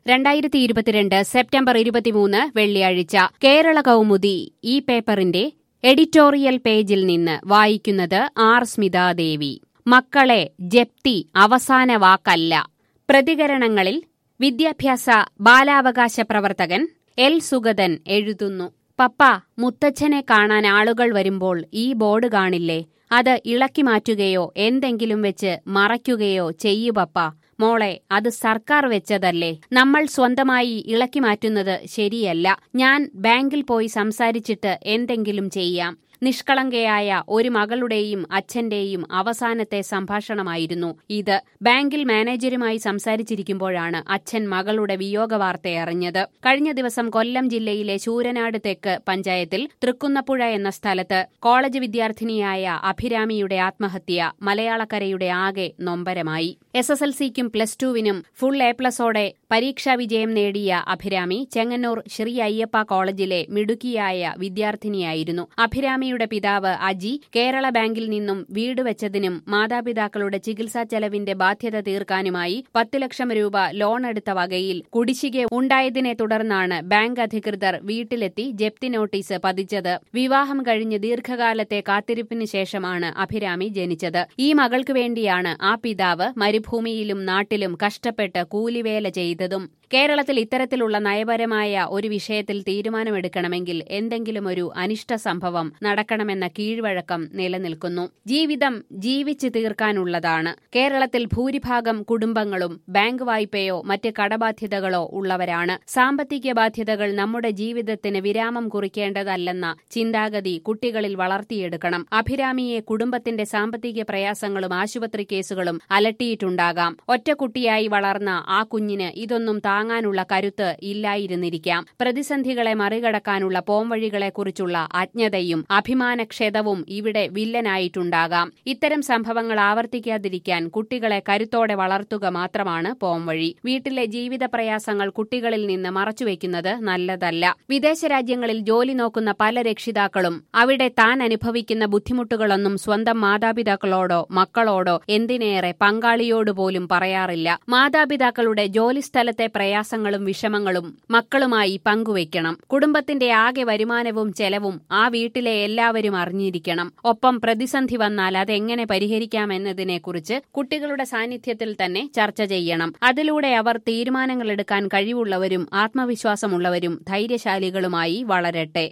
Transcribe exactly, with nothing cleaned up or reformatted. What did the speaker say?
രണ്ടായിരത്തി ഇരുപത്തിരണ്ട് സെപ്റ്റംബർ ഇരുപത്തിമൂന്ന് വെള്ളിയാഴ്ച കേരള കൗമുദി ഈ പേപ്പറിന്റെ എഡിറ്റോറിയൽ പേജിൽ നിന്ന് വായിക്കുന്നത് ആർ സ്മിതാദേവി. മക്കളെ ജപ്തി അവസാന വാക്കല്ല. പ്രതികരണങ്ങളിൽ വിദ്യാഭ്യാസ ബാലാവകാശ പ്രവർത്തകൻ എൽ സുഗതൻ എഴുതുന്നു. പപ്പ, മുത്തച്ഛനെ കാണാൻ ആളുകൾ വരുമ്പോൾ ഈ ബോർഡ് കാണില്ലേ? അത് ഇളക്കി മാറ്റുകയോ എന്തെങ്കിലും വെച്ച് മറയ്ക്കുകയോ ചെയ്യൂ പപ്പ. മോളെ, അത് സർക്കാർ വെച്ചതല്ലേ. നമ്മൾ സ്വന്തമായി ഇളക്കി മാറ്റുന്നത് ശരിയല്ല. ഞാൻ ബാങ്കിൽ പോയി സംസാരിച്ചിട്ട് എന്തെങ്കിലും ചെയ്യാം. നിഷ്കളങ്കയായ ഒരു മകളുടെയും അച്ഛന്റെയും അവസാനത്തെ സംഭാഷണമായിരുന്നു ഇത്. ബാങ്കിൽ മാനേജരുമായി സംസാരിച്ചിരിക്കുമ്പോഴാണ് അച്ഛൻ മകളുടെ വിയോഗവാർത്ത അറിഞ്ഞത്. കഴിഞ്ഞ ദിവസം കൊല്ലം ജില്ലയിലെ ശൂരനാട് തെക്ക് പഞ്ചായത്തിൽ തൃക്കുന്നപ്പുഴ എന്ന സ്ഥലത്ത് കോളേജ് വിദ്യാർത്ഥിനിയായ അഭിരാമിയുടെ ആത്മഹത്യ മലയാളക്കരയുടെ ആകെ നൊമ്പരമായി. എസ് എസ് എൽ സിക്കും പ്ലസ് ടുവിനും ഫുൾ എ പ്ലസോടെ പരീക്ഷാ വിജയം നേടിയ അഭിരാമി ചെങ്ങന്നൂർ ശ്രീ അയ്യപ്പ കോളേജിലെ മിടുക്കിയായ വിദ്യാർത്ഥിനിയായിരുന്നു. അഭിരാമിയുടെ പിതാവ് അജി കേരള ബാങ്കിൽ നിന്നും വീട് വെച്ചതിനും മാതാപിതാക്കളുടെ ചികിത്സാ ചെലവിന്റെ ബാധ്യത തീർക്കാനുമായി പത്ത് ലക്ഷം രൂപ ലോൺ എടുത്ത വകയിൽ കുടിശ്ശിക ഉണ്ടായതിനെ തുടർന്നാണ് ബാങ്ക് അധികൃതർ വീട്ടിലെത്തി ജപ്തി നോട്ടീസ് പതിച്ചത്. വിവാഹം കഴിഞ്ഞ് ദീർഘകാലത്തെ കാത്തിരിപ്പിന് ശേഷമാണ് അഭിരാമി ജനിച്ചത്. ഈ മകൾക്ക് വേണ്ടിയാണ് ആ പിതാവ് മരുഭൂമിയിലും നാട്ടിലും കഷ്ടപ്പെട്ട് കൂലിവേല ചെയ്തതും. കേരളത്തിൽ ഇത്തരത്തിലുള്ള നയപരമായ ഒരു വിഷയത്തിൽ തീരുമാനമെടുക്കണമെങ്കിൽ എന്തെങ്കിലും ഒരു അനിഷ്ട സംഭവം നടക്കണമെന്ന കീഴ്വഴക്കം നിലനിൽക്കുന്നു. ജീവിതം ജീവിച്ചു തീർക്കാനുള്ളതാണ്. കേരളത്തിൽ ഭൂരിഭാഗം കുടുംബങ്ങളും ബാങ്ക് വായ്പയോ മറ്റ് കടബാധ്യതകളോ ഉള്ളവരാണ്. സാമ്പത്തിക ബാധ്യതകൾ നമ്മുടെ ജീവിതത്തിന് വിരാമം കുറിക്കേണ്ടതല്ലെന്ന ചിന്താഗതി കുട്ടികളിൽ വളർത്തിയെടുക്കണം. അഭിരാമിയെ കുടുംബത്തിന്റെ സാമ്പത്തിക പ്രയാസങ്ങളും ആശുപത്രി കേസുകളും അലട്ടിയിട്ടുണ്ടാകാം. ഒറ്റക്കുട്ടിയായി വളർന്ന ആ കുഞ്ഞിന് ഇതൊന്നും താങ്ങാനുള്ള കരുത്ത് ഇല്ലായിരുന്നിരിക്കാം. പ്രതിസന്ധികളെ മറികടക്കാനുള്ള പോംവഴികളെക്കുറിച്ചുള്ള അജ്ഞതയും അഭിമാനക്ഷതവും ഇവിടെ വില്ലനായിട്ടുണ്ടാകാം. ഇത്തരം സംഭവങ്ങൾ ആവർത്തിക്കാതിരിക്കാൻ കുട്ടികളെ കരുത്തോടെ വളർത്തുക മാത്രമാണ് പോംവഴി. വീട്ടിലെ ജീവിത പ്രയാസങ്ങൾ കുട്ടികളിൽ നിന്ന് മറച്ചുവെക്കുന്നത് നല്ലതല്ല. വിദേശ രാജ്യങ്ങളിൽ ജോലി നോക്കുന്ന പല രക്ഷിതാക്കളും അവിടെ താൻ അനുഭവിക്കുന്ന ബുദ്ധിമുട്ടുകളൊന്നും സ്വന്തം മാതാപിതാക്കളോടോ മക്കളോടോ എന്തിനേറെ പങ്കാളിയോടുപോലും പറയാറില്ല. മാതാപിതാക്കളുടെ ജോലിസ്ഥലത്തെ പ്രയാസങ്ങളും വിഷമങ്ങളും മക്കളുമായി പങ്കുവയ്ക്കണം. കുടുംബത്തിന്റെ ആകെ വരുമാനവും ചെലവും ആ വീട്ടിലെ എല്ലാവരും അറിഞ്ഞിരിക്കണം. ഒപ്പം പ്രതിസന്ധി വന്നാൽ അതെങ്ങനെ പരിഹരിക്കാമെന്നതിനെക്കുറിച്ച് കുട്ടികളുടെ സാന്നിധ്യത്തിൽ തന്നെ ചർച്ച ചെയ്യണം. അതിലൂടെ അവർ തീരുമാനങ്ങളെടുക്കാൻ കഴിവുള്ളവരും ആത്മവിശ്വാസമുള്ളവരും ധൈര്യശാലികളുമായി വളരട്ടെ.